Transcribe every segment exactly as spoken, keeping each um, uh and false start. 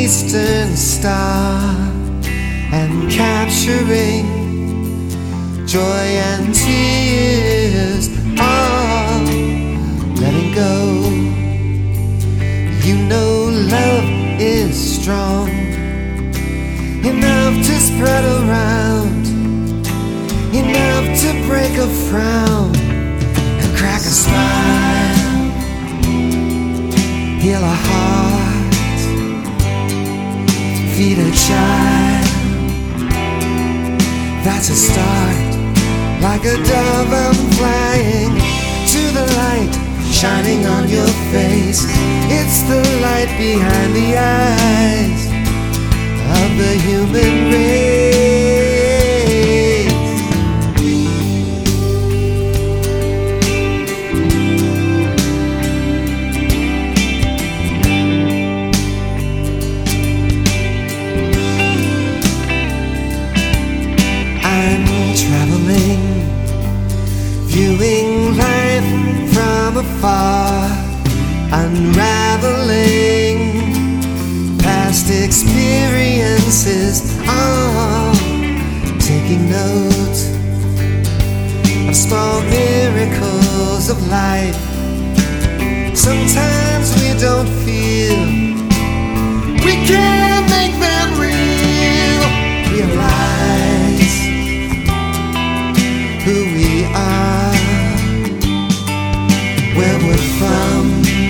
eastern star and capturing joy and tears, all letting go. You know love is strong enough to spread around, enough to break a frown and crack a smile, heal a heart, feed a child. That's a start. Like a dove I'm flying to the light shining on your face. It's the light behind the eyes of the human race. I'm traveling, viewing life from afar, unraveling past experiences, all taking note of small miracles of life. Sometimes we don't feel we can't make them real. Realize who we are, where we're from,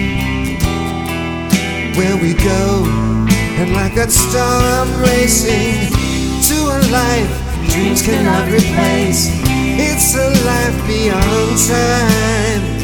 where we go, and like that star I'm racing to a life dreams cannot replace. It's a life beyond time.